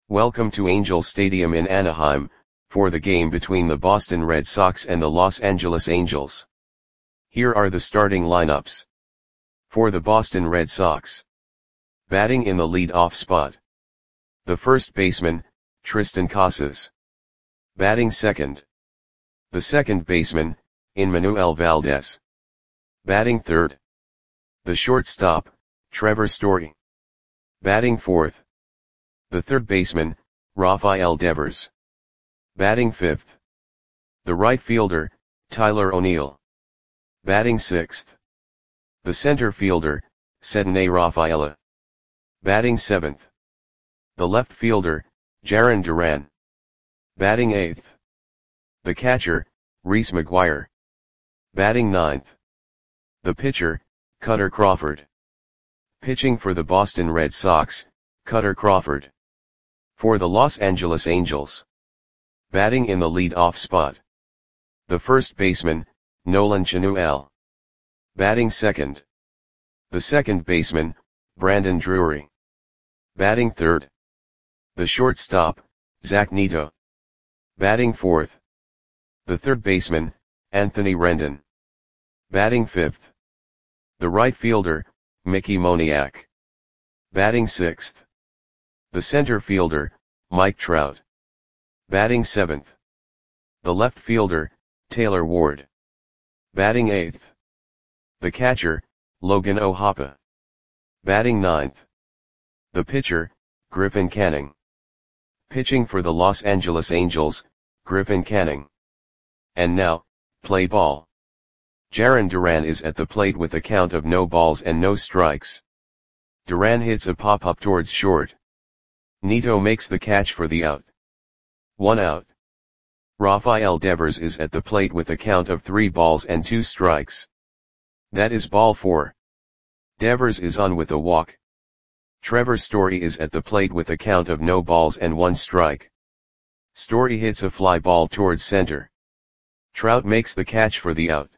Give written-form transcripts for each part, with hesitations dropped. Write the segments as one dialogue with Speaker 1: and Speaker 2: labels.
Speaker 1: Welcome to Angel Stadium in Anaheim, for the game between the Boston Red Sox and the Los Angeles Angels. Here are the starting lineups. For the Boston Red Sox. Batting in the lead-off spot. The first baseman, Triston Casas. Batting second. The second baseman, Enmanuel Valdez. Batting third. The shortstop, Trevor Story. Batting fourth. The third baseman, Rafael Devers. Batting fifth. The right fielder, Tyler O'Neill. Batting sixth. The center fielder, Ceddanne Rafaela. Batting seventh. The left fielder, Jarren Duran. Batting eighth. The catcher, Reese McGuire. Batting ninth. The pitcher, Kutter Crawford. Pitching for the Boston Red Sox, Kutter Crawford. For the Los Angeles Angels. Batting in the lead-off spot. The first baseman, Nolan Chanuel. Batting second. The second baseman, Brandon Drury. Batting third. The shortstop, Zach Neto. Batting fourth. The third baseman, Anthony Rendon. Batting fifth. The right fielder, Mickey Moniak. Batting sixth. The center fielder, Mike Trout. Batting seventh. The left fielder, Taylor Ward. Batting eighth. The catcher, Logan O'Hoppe. Batting ninth. The pitcher, Griffin Canning. Pitching for the Los Angeles Angels, Griffin Canning. And now, play ball. Jarren Duran is at the plate with a count of no balls and no strikes. Duran hits a pop-up towards short. Neto makes the catch for the out. 1 out. Rafael Devers is at the plate with a count of 3 balls and 2 strikes. That is ball 4. Devers is on with a walk. Trevor Story is at the plate with a count of no balls and 1 strike. Story hits a fly ball towards center. Trout makes the catch for the out.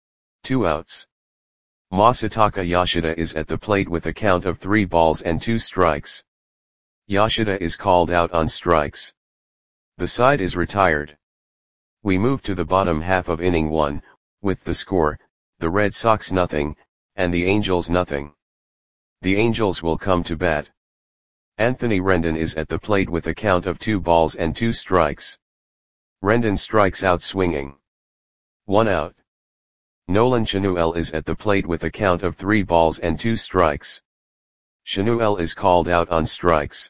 Speaker 1: 2 outs. Masataka Yoshida is at the plate with a count of 3 balls and 2 strikes. Yoshida is called out on strikes. The side is retired. We move to the bottom half of inning 1, with the score, the Red Sox nothing, and the Angels nothing. The Angels will come to bat. Anthony Rendon is at the plate with a count of 2 balls and 2 strikes. Rendon strikes out swinging. 1 out. Nolan Chanuel is at the plate with a count of 3 balls and 2 strikes. Chanuel is called out on strikes.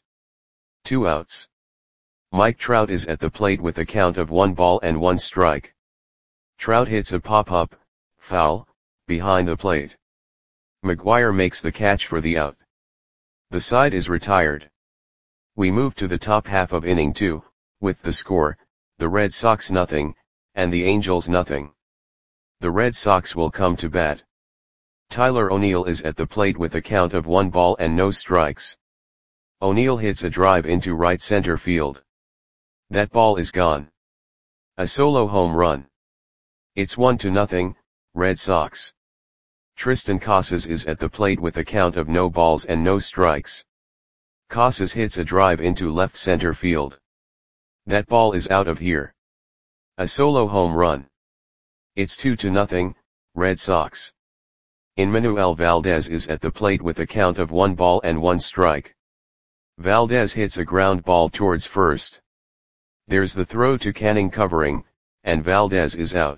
Speaker 1: 2 outs. Mike Trout is at the plate with a count of 1 ball and 1 strike. Trout hits a pop-up, foul, behind the plate. McGuire makes the catch for the out. The side is retired. We move to the top half of inning 2, with the score, the Red Sox nothing, and the Angels nothing. The Red Sox will come to bat. Tyler O'Neill is at the plate with a count of 1 ball and no strikes. O'Neill hits a drive into right center field. That ball is gone. A solo home run. It's 1-0, Red Sox. Triston Casas is at the plate with a count of no balls and no strikes. Casas hits a drive into left center field. That ball is out of here. A solo home run. It's 2-0, Red Sox. Enmanuel Valdez is at the plate with a count of 1 ball and 1 strike. Valdez hits a ground ball towards first. There's the throw to Canning covering, and Valdez is out.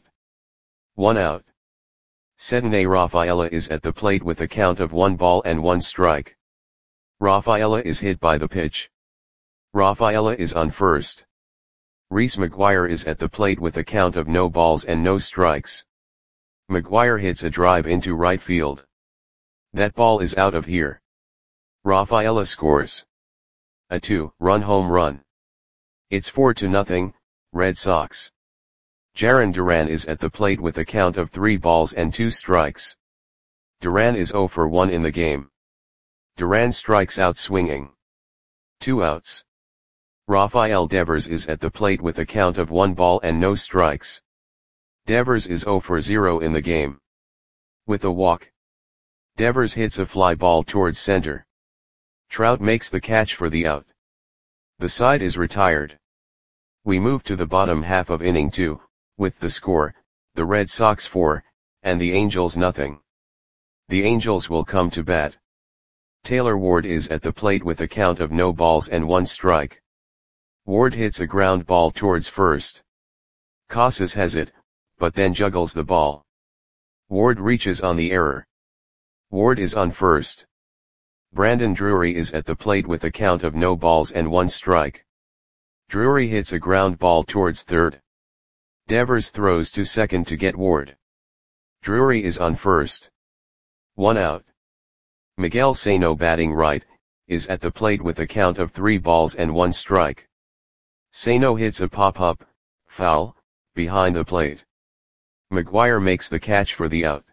Speaker 1: 1 out. Ceddanne Rafaela is at the plate with a count of 1 ball and 1 strike. Rafaela is hit by the pitch. Rafaela is on first. Reese McGuire is at the plate with a count of no balls and no strikes. McGuire hits a drive into right field. That ball is out of here. Rafaela scores a 2-run home run. It's 4-0, Red Sox. Jarren Duran is at the plate with a count of 3 balls and 2 strikes. Duran is 0 for 1 in the game. Duran strikes out swinging. 2 outs. Rafael Devers is at the plate with a count of 1 ball and no strikes. Devers is 0 for 0 in the game. With a walk. Devers hits a fly ball towards center. Trout makes the catch for the out. The side is retired. We move to the bottom half of inning 2, with the score, the Red Sox 4, and the Angels nothing. The Angels will come to bat. Taylor Ward is at the plate with a count of no balls and 1 strike. Ward hits a ground ball towards first. Casas has it, but then juggles the ball. Ward reaches on the error. Ward is on first. Brandon Drury is at the plate with a count of no balls and 1 strike. Drury hits a ground ball towards third. Devers throws to second to get Ward. Drury is on first. 1 out. Miguel Sano, batting right, is at the plate with a count of 3 balls and 1 strike. Sano hits a pop-up, foul, behind the plate. McGuire makes the catch for the out.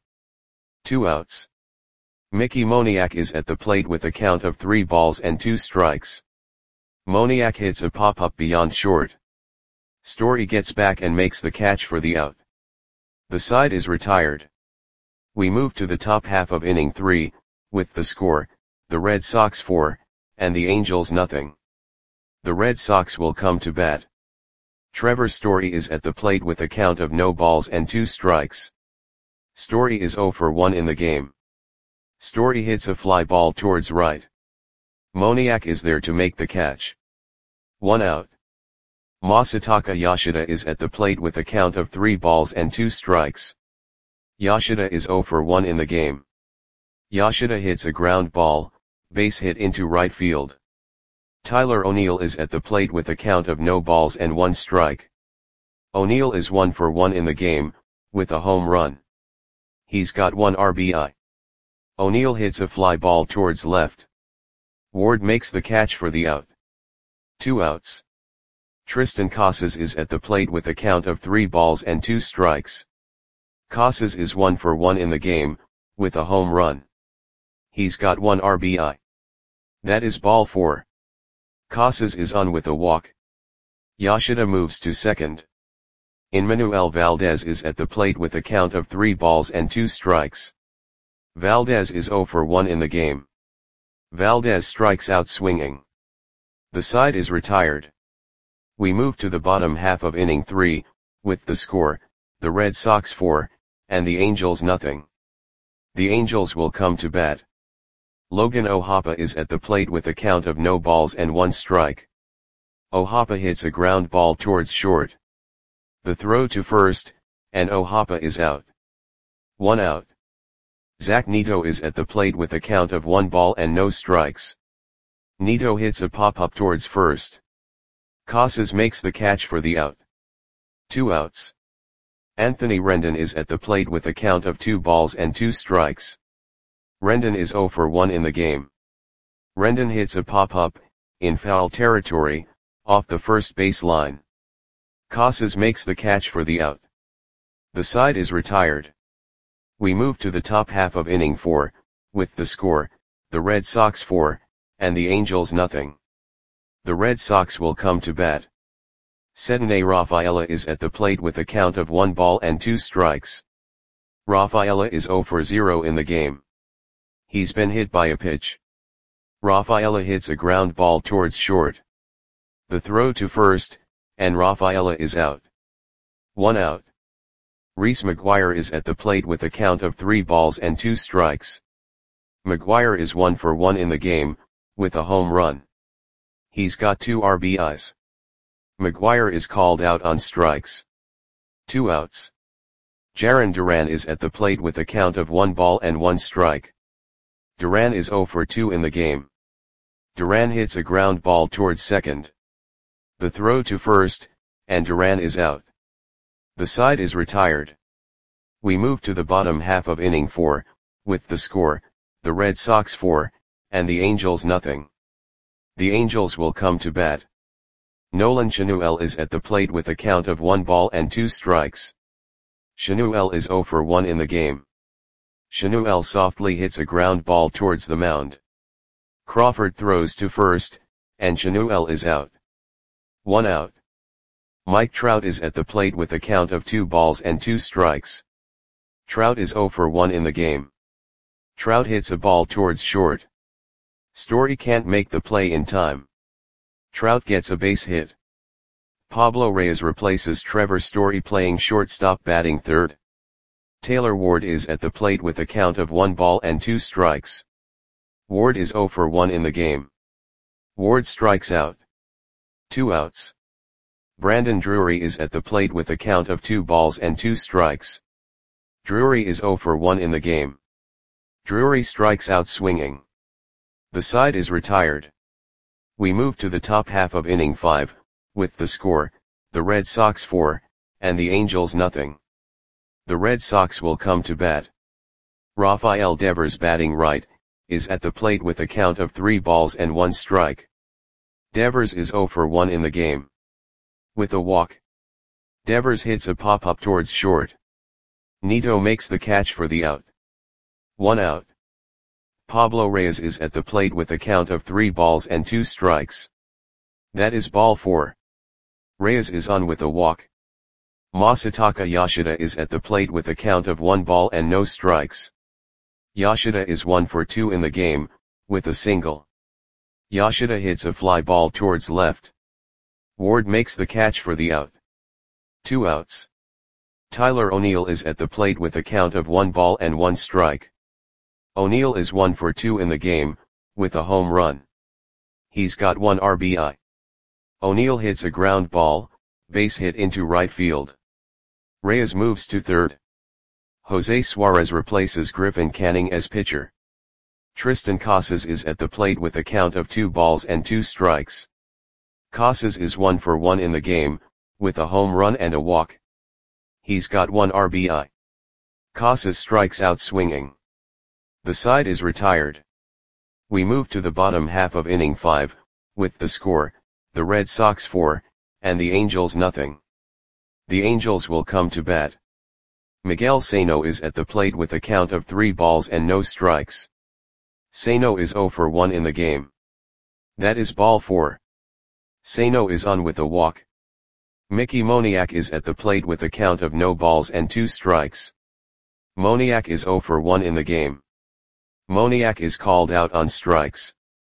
Speaker 1: 2 outs. Mickey Moniak is at the plate with a count of 3 balls and 2 strikes. Moniak hits a pop-up beyond short. Story gets back and makes the catch for the out. The side is retired. We move to the top half of inning 3, with the score, the Red Sox 4, and the Angels nothing. The Red Sox will come to bat. Trevor Story is at the plate with a count of no balls and 2 strikes. Story is 0 for 1 in the game. Story hits a fly ball towards right. Moniak is there to make the catch. 1 out. Masataka Yoshida is at the plate with a count of 3 balls and 2 strikes. Yoshida is 0 for 1 in the game. Yoshida hits a ground ball, base hit into right field. Tyler O'Neill is at the plate with a count of no balls and 1 strike. O'Neill is 1 for 1 in the game, with a home run. He's got 1 RBI. O'Neill hits a fly ball towards left. Ward makes the catch for the out. 2 outs. Tristan Casas is at the plate with a count of 3 balls and 2 strikes. Casas is 1 for 1 in the game, with a home run. He's got 1 RBI. That is ball 4. Casas is on with a walk. Yoshida moves to second. Emmanuel Valdez is at the plate with a count of 3 balls and 2 strikes. Valdez is 0 for 1 in the game. Valdez strikes out swinging. The side is retired. We move to the bottom half of inning 3, with the score, the Red Sox 4, and the Angels nothing. The Angels will come to bat. Logan O'Hoppe is at the plate with a count of no balls and 1 strike. O'Hoppe hits a ground ball towards short. The throw to first, and O'Hoppe is out. 1 out. Zach Neto is at the plate with a count of 1 ball and no strikes. Neto hits a pop-up towards first. Casas makes the catch for the out. 2 outs. Anthony Rendon is at the plate with a count of 2 balls and 2 strikes. Rendon is 0 for 1 in the game. Rendon hits a pop-up, in foul territory, off the first base line. Casas makes the catch for the out. The side is retired. We move to the top half of inning 4, with the score, the Red Sox 4, and the Angels nothing. The Red Sox will come to bat. Cedinne Rafaela is at the plate with a count of 1 ball and 2 strikes. Rafaela is 0 for 0 in the game. He's been hit by a pitch. Rafaela hits a ground ball towards short. The throw to first, and Rafaela is out. 1 out. Reese McGuire is at the plate with a count of 3 balls and 2 strikes. McGuire is 1 for 1 in the game, with a home run. He's got 2 RBIs. McGuire is called out on strikes. 2 outs. Jarren Duran is at the plate with a count of 1 ball and 1 strike. Duran is 0 for 2 in the game. Duran hits a ground ball towards second. The throw to first, and Duran is out. The side is retired. We move to the bottom half of inning 4, with the score, the Red Sox 4, and the Angels nothing. The Angels will come to bat. Nolan Chanuel is at the plate with a count of 1 ball and 2 strikes. Chanuel is 0 for 1 in the game. Chanuel softly hits a ground ball towards the mound. Crawford throws to first, and Chanuel is out. 1 out. Mike Trout is at the plate with a count of 2 balls and 2 strikes. Trout is 0 for 1 in the game. Trout hits a ball towards short. Story can't make the play in time. Trout gets a base hit. Pablo Reyes replaces Trevor Story playing shortstop batting third. Taylor Ward is at the plate with a count of 1 ball and 2 strikes. Ward is 0 for 1 in the game. Ward strikes out. 2 outs. Brandon Drury is at the plate with a count of 2 balls and 2 strikes. Drury is 0 for 1 in the game. Drury strikes out swinging. The side is retired. We move to the top half of inning 5, with the score, the Red Sox 4, and the Angels nothing. The Red Sox will come to bat. Rafael Devers batting right, is at the plate with a count of 3 balls and 1 strike. Devers is 0 for 1 in the game. With a walk. Devers hits a pop-up towards short. Nito makes the catch for the out. 1 out. Pablo Reyes is at the plate with a count of 3 balls and 2 strikes. That is ball 4. Reyes is on with a walk. Masataka Yoshida is at the plate with a count of 1 ball and no strikes. Yoshida is 1 for 2 in the game, with a single. Yoshida hits a fly ball towards left. Ward makes the catch for the out. 2 outs. Tyler O'Neill is at the plate with a count of 1 ball and 1 strike. O'Neill is 1 for 2 in the game, with a home run. He's got 1 RBI. O'Neill hits a ground ball, base hit into right field. Reyes moves to third. Jose Suarez replaces Griffin Canning as pitcher. Tristan Casas is at the plate with a count of 2 balls and 2 strikes. Casas is 1 for 1 in the game, with a home run and a walk. He's got 1 RBI. Casas strikes out swinging. The side is retired. We move to the bottom half of inning 5, with the score, the Red Sox 4, and the Angels nothing. The Angels will come to bat. Miguel Sano is at the plate with a count of 3 balls and no strikes. Sano is 0 for 1 in the game. That is ball 4. Sano is on with a walk. Mickey Moniak is at the plate with a count of no balls and 2 strikes. Moniak is 0 for 1 in the game. Moniak is called out on strikes.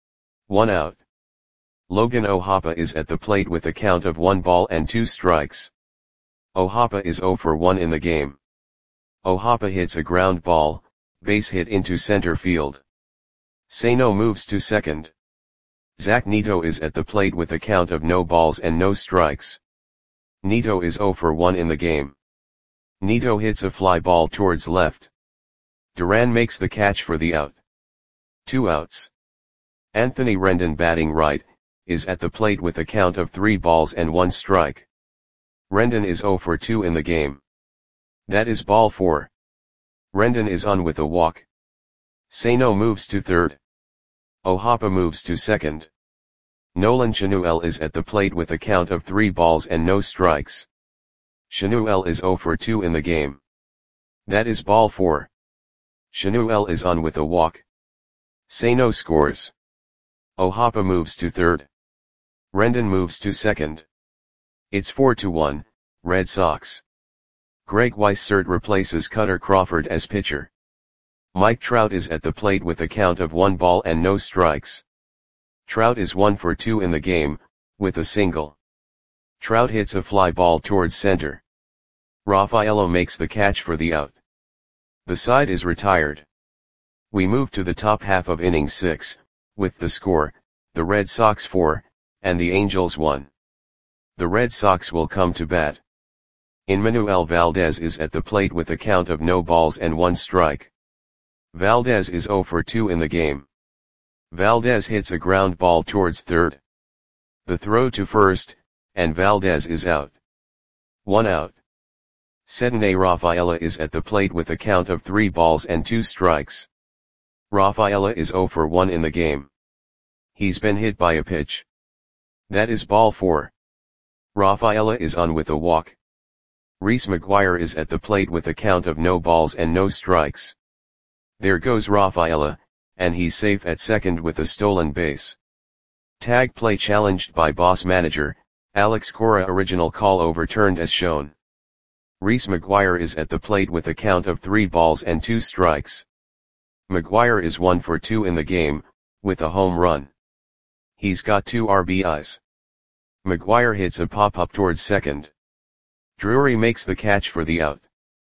Speaker 1: 1 out. Logan O'Hoppe is at the plate with a count of 1 ball and 2 strikes. O'Hoppe is 0 for 1 in the game. O'Hoppe hits a ground ball, base hit into center field. Sano moves to second. Zach Nito is at the plate with a count of no balls and no strikes. Nito is 0 for 1 in the game. Nito hits a fly ball towards left. Duran makes the catch for the out. 2 outs. Anthony Rendon batting right, is at the plate with a count of 3 balls and 1 strike. Rendon is 0 for 2 in the game. That is ball 4. Rendon is on with a walk. Sano moves to third. O'Hoppe moves to second. Nolan Chanuel is at the plate with a count of 3 balls and no strikes. Chanuel is 0 for 2 in the game. That is ball 4. Chanuel is on with a walk. Sano scores. O'Hoppe moves to third. Rendon moves to second. It's 4-1, Red Sox. Greg Weissert replaces Cutter Crawford as pitcher. Mike Trout is at the plate with a count of 1 ball and no strikes. Trout is 1 for 2 in the game, with a single. Trout hits a fly ball towards center. Raffaello makes the catch for the out. The side is retired. We move to the top half of inning 6, with the score, the Red Sox 4, and the Angels 1. The Red Sox will come to bat. Manuel Valdez is at the plate with a count of no balls and 1 strike. Valdez is 0 for 2 in the game. Valdez hits a ground ball towards third. The throw to first, and Valdez is out. 1 out. Cedinne Rafaela is at the plate with a count of 3 balls and 2 strikes. Rafaela is 0 for 1 in the game. He's been hit by a pitch. That is ball 4. Rafaela is on with a walk. Reese McGuire is at the plate with a count of no balls and no strikes. There goes Rafaela, and he's safe at second with a stolen base. Tag play challenged by boss manager, Alex Cora. Original call overturned as shown. Reese McGuire is at the plate with a count of 3 balls and 2 strikes. McGuire is 1 for 2 in the game, with a home run. He's got 2 RBIs. McGuire hits a pop-up towards second. Drury makes the catch for the out.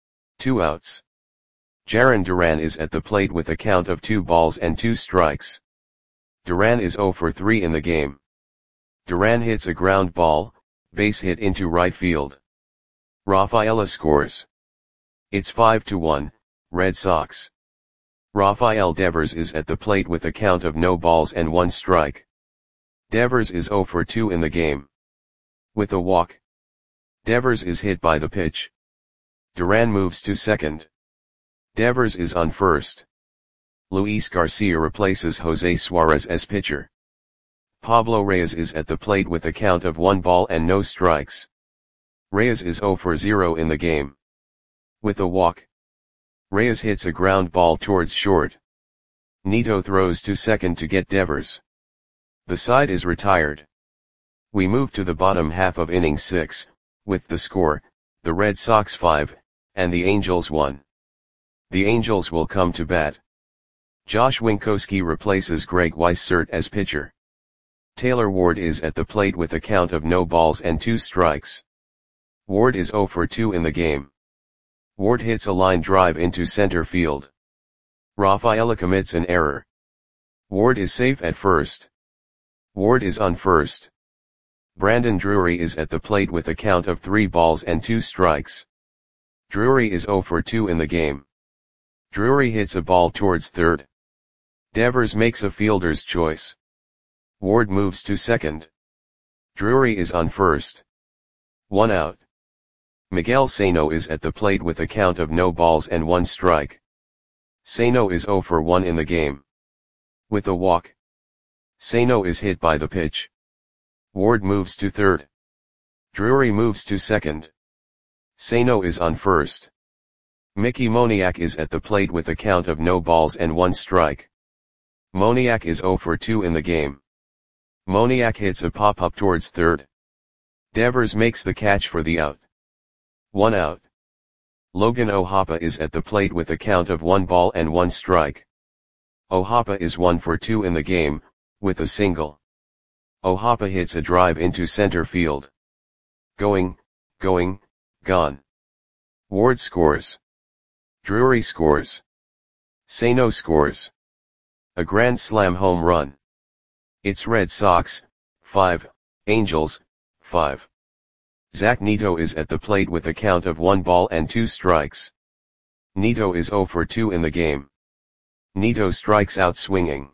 Speaker 1: 2 outs. Jarren Duran is at the plate with a count of 2 balls and 2 strikes. Duran is 0 for 3 in the game. Duran hits a ground ball, base hit into right field. Rafaela scores. It's 5-1, Red Sox. Rafael Devers is at the plate with a count of no balls and 1 strike. Devers is 0 for 2 in the game. With a walk. Devers is hit by the pitch. Duran moves to second. Devers is on first. Luis Garcia replaces Jose Suarez as pitcher. Pablo Reyes is at the plate with a count of 1 ball and no strikes. Reyes is 0 for 0 in the game. With a walk. Reyes hits a ground ball towards short. Nito throws to second to get Devers. The side is retired. We move to the bottom half of inning 6, with the score, the Red Sox 5, and the Angels 1. The Angels will come to bat. Josh Winkowski replaces Greg Weissert as pitcher. Taylor Ward is at the plate with a count of no balls and 2 strikes. Ward is 0 for 2 in the game. Ward hits a line drive into center field. Rafaela commits an error. Ward is safe at first. Ward is on first. Brandon Drury is at the plate with a count of 3 balls and 2 strikes. Drury is 0 for 2 in the game. Drury hits a ball towards third. Devers makes a fielder's choice. Ward moves to second. Drury is on first. 1 out. Miguel Sano is at the plate with a count of no balls and 1 strike. Sano is 0 for 1 in the game. With a walk. Sano is hit by the pitch. Ward moves to third. Drury moves to second. Sano is on first. Mickey Moniak is at the plate with a count of no balls and 1 strike. Moniak is 0 for 2 in the game. Moniak hits a pop-up towards third. Devers makes the catch for the out. 1 out. Logan O'Hoppe is at the plate with a count of 1 ball and 1 strike. O'Hoppe is 1 for 2 in the game, with a single. O'Hoppe hits a drive into center field. Going, gone. Ward scores. Drury scores. Sano scores. A grand slam home run. It's Red Sox, 5, Angels, 5. Zach Nito is at the plate with a count of 1 ball and 2 strikes. Nito is 0 for 2 in the game. Nito strikes out swinging.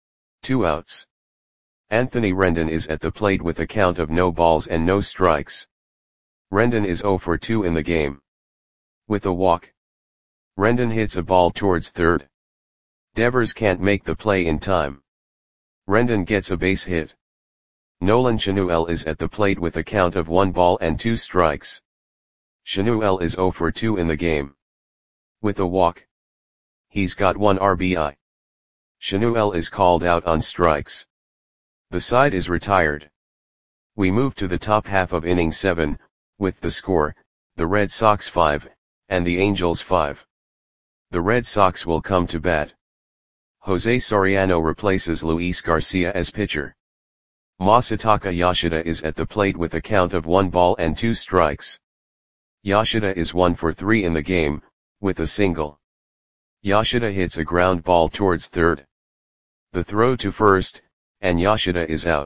Speaker 1: 2 outs. Anthony Rendon is at the plate with a count of no balls and no strikes. Rendon is 0 for 2 in the game. With a walk. Rendon hits a ball towards third. Devers can't make the play in time. Rendon gets a base hit. Nolan Chanuel is at the plate with a count of 1 ball and 2 strikes. Chanuel is 0 for 2 in the game. With a walk. He's got 1 RBI. Chanuel is called out on strikes. The side is retired. We move to the top half of inning 7, with the score, the Red Sox 5, and the Angels 5. The Red Sox will come to bat. Jose Soriano replaces Luis Garcia as pitcher. Masataka Yoshida is at the plate with a count of 1 ball and 2 strikes. Yoshida is 1 for 3 in the game, with a single. Yoshida hits a ground ball towards third. The throw to first, and Yoshida is out.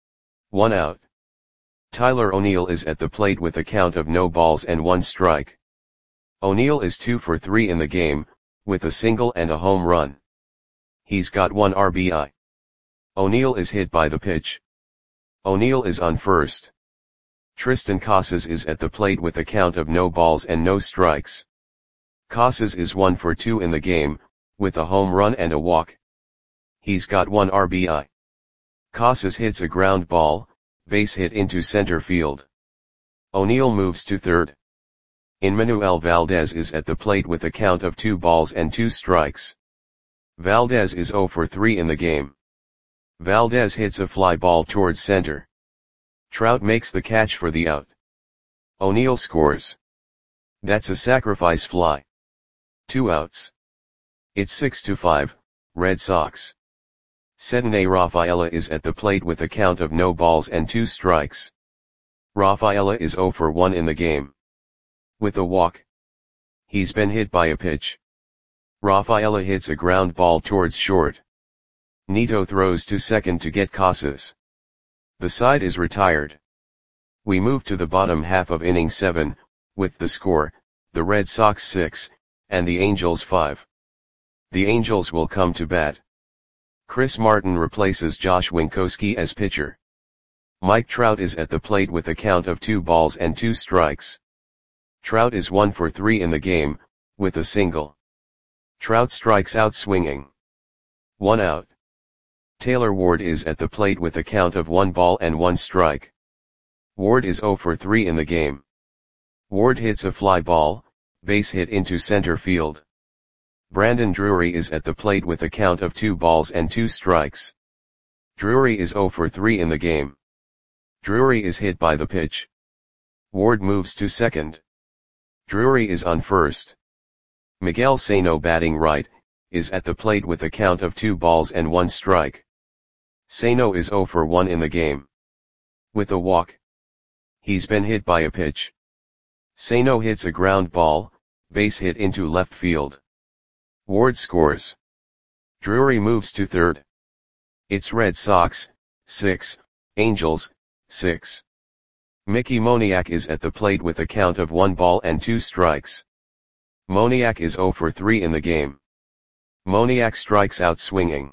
Speaker 1: 1 out. Tyler O'Neill is at the plate with a count of no balls and 1 strike. O'Neill is 2 for 3 in the game, with a single and a home run. He's got 1 RBI. O'Neill is hit by the pitch. O'Neill is on first. Tristan Casas is at the plate with a count of no balls and no strikes. Casas is 1 for 2 in the game, with a home run and a walk. He's got 1 RBI. Casas hits a ground ball, base hit into center field. O'Neill moves to third. Enmanuel Valdez is at the plate with a count of 2 balls and 2 strikes. Valdez is 0 for 3 in the game. Valdez hits a fly ball towards center. Trout makes the catch for the out. O'Neill scores. That's a sacrifice fly. 2 outs. It's 6-5, Red Sox. Sedane Rafaela is at the plate with a count of no balls and 2 strikes. Rafaela is 0 for 1 in the game. With a walk. He's been hit by a pitch. Rafaela hits a ground ball towards short. Nito throws to second to get Casas. The side is retired. We move to the bottom half of inning 7, with the score, the Red Sox 6, and the Angels 5. The Angels will come to bat. Chris Martin replaces Josh Winkowski as pitcher. Mike Trout is at the plate with a count of 2 balls and 2 strikes. Trout is 1 for 3 in the game, with a single. Trout strikes out swinging. 1 out. Taylor Ward is at the plate with a count of 1 ball and 1 strike. Ward is 0 for 3 in the game. Ward hits a fly ball, base hit into center field. Brandon Drury is at the plate with a count of 2 balls and 2 strikes. Drury is 0 for 3 in the game. Drury is hit by the pitch. Ward moves to second. Drury is on first. Miguel Sano, batting right, is at the plate with a count of 2 balls and 1 strike. Sano is 0 for 1 in the game. With a walk. He's been hit by a pitch. Sano hits a ground ball, base hit into left field. Ward scores. Drury moves to third. It's Red Sox, 6, Angels, 6. Mickey Moniak is at the plate with a count of 1 ball and 2 strikes. Moniak is 0 for 3 in the game. Moniak strikes out swinging.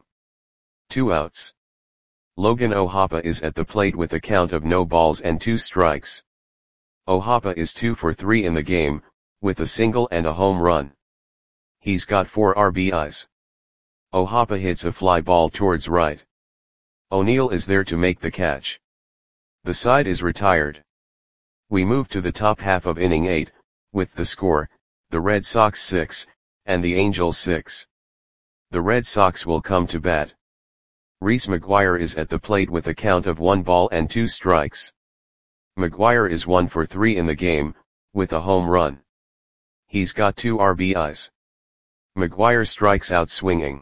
Speaker 1: 2 outs. Logan O'Hoppe is at the plate with a count of no balls and 2 strikes. O'Hoppe is 2 for 3 in the game, with a single and a home run. He's got 4 RBIs. O'Hoppe hits a fly ball towards right. O'Neill is there to make the catch. The side is retired. We move to the top half of inning 8, with the score, the Red Sox 6, and the Angels 6. The Red Sox will come to bat. Reese McGuire is at the plate with a count of 1 ball and 2 strikes. McGuire is 1 for 3 in the game, with a home run. He's got 2 RBIs. McGuire strikes out swinging.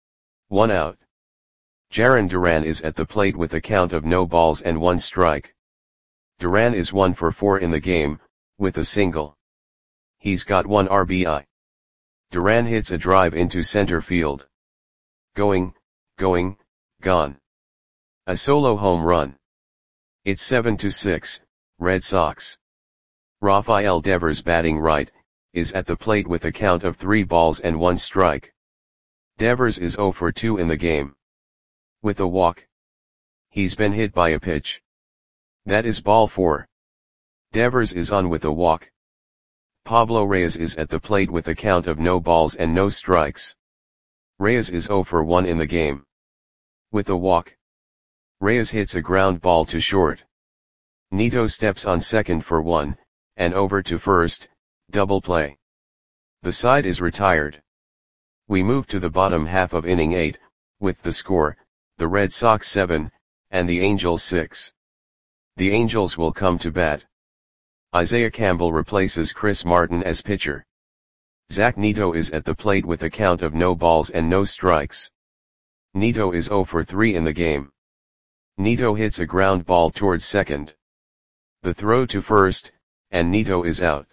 Speaker 1: 1 out. Jarren Duran is at the plate with a count of no balls and 1 strike. Duran is 1 for 4 in the game, with a single. He's got 1 RBI. Duran hits a drive into center field. Going, gone. A solo home run. It's 7-6, Red Sox. Rafael Devers, batting right, is at the plate with a count of 3 balls and 1 strike. Devers is 0 for 2 in the game. With a walk. He's been hit by a pitch. That is ball 4. Devers is on with a walk. Pablo Reyes is at the plate with a count of no balls and no strikes. Reyes is 0 for 1 in the game. With a walk. Reyes hits a ground ball to short. Nito steps on second for 1, and over to first, double play. The side is retired. We move to the bottom half of inning 8, with the score, the Red Sox 7, and the Angels 6. The Angels will come to bat. Isaiah Campbell replaces Chris Martin as pitcher. Zach Nito is at the plate with a count of no balls and no strikes. Nito is 0 for 3 in the game. Nito hits a ground ball towards second. The throw to first, and Nito is out.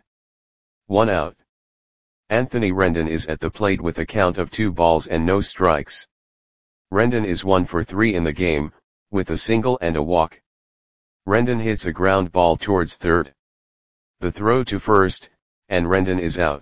Speaker 1: 1 out. Anthony Rendon is at the plate with a count of 2 balls and no strikes. Rendon is 1 for 3 in the game, with a single and a walk. Rendon hits a ground ball towards third. The throw to first, and Rendon is out.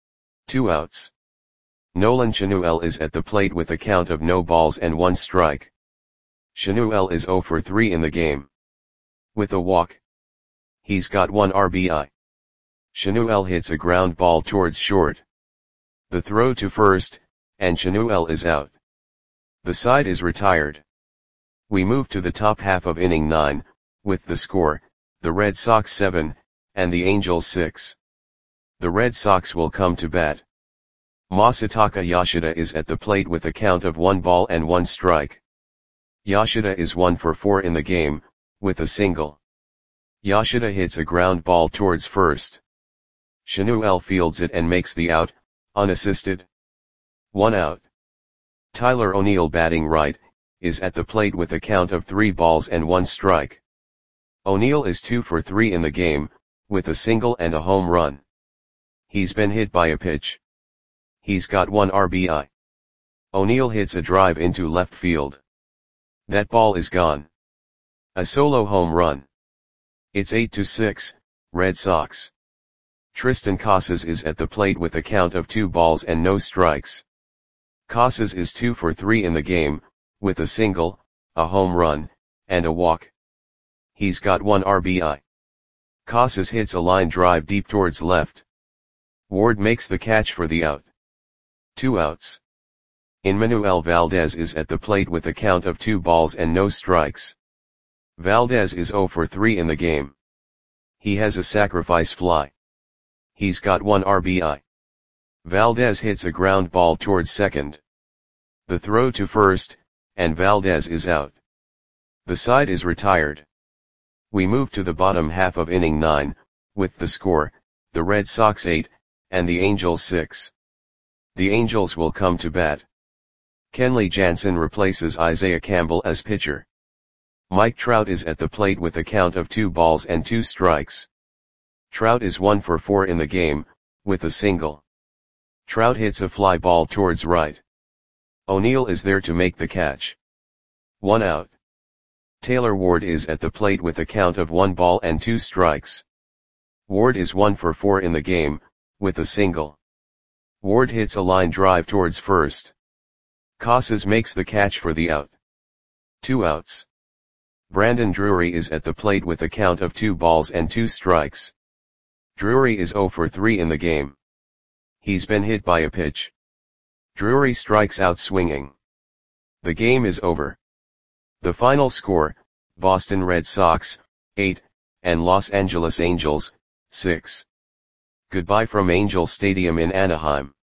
Speaker 1: 2 outs. Nolan Chanuel is at the plate with a count of no balls and 1 strike. Chanuel is 0 for 3 in the game. With a walk. He's got 1 RBI. Chanuel hits a ground ball towards short. The throw to first, and Chanuel is out. The side is retired. We move to the top half of inning 9, with the score, the Red Sox 7, and the Angels 6. The Red Sox will come to bat. Masataka Yoshida is at the plate with a count of 1 ball and 1 strike. Yoshida is 1 for 4 in the game, with a single. Yoshida hits a ground ball towards first. Chanuel fields it and makes the out, unassisted. 1 out. Tyler O'Neill, batting right, is at the plate with a count of 3 balls and 1 strike. O'Neill is 2 for 3 in the game, with a single and a home run. He's been hit by a pitch. He's got 1 RBI. O'Neill hits a drive into left field. That ball is gone. A solo home run. It's 8-6, Red Sox. Triston Casas is at the plate with a count of 2 balls and no strikes. Casas is 2 for 3 in the game, with a single, a home run, and a walk. He's got 1 RBI. Casas hits a line drive deep towards left. Ward makes the catch for the out. 2 outs. Enmanuel Valdez is at the plate with a count of 2 balls and no strikes. Valdez is 0 for 3 in the game. He has a sacrifice fly. He's got 1 RBI. Valdez hits a ground ball towards second. The throw to first, and Valdez is out. The side is retired. We move to the bottom half of inning 9, with the score, the Red Sox 8, and the Angels 6. The Angels will come to bat. Kenley Jansen replaces Isaiah Campbell as pitcher. Mike Trout is at the plate with a count of 2 balls and 2 strikes. Trout is 1 for 4 in the game, with a single. Trout hits a fly ball towards right. O'Neill is there to make the catch. 1 out. Taylor Ward is at the plate with a count of 1 ball and 2 strikes. Ward is 1 for 4 in the game, with a single. Ward hits a line drive towards first. Casas makes the catch for the out. 2 outs. Brandon Drury is at the plate with a count of 2 balls and 2 strikes. Drury is 0 for 3 in the game. He's been hit by a pitch. Drury strikes out swinging. The game is over. The final score, Boston Red Sox, 8, and Los Angeles Angels, 6. Goodbye from Angel Stadium in Anaheim.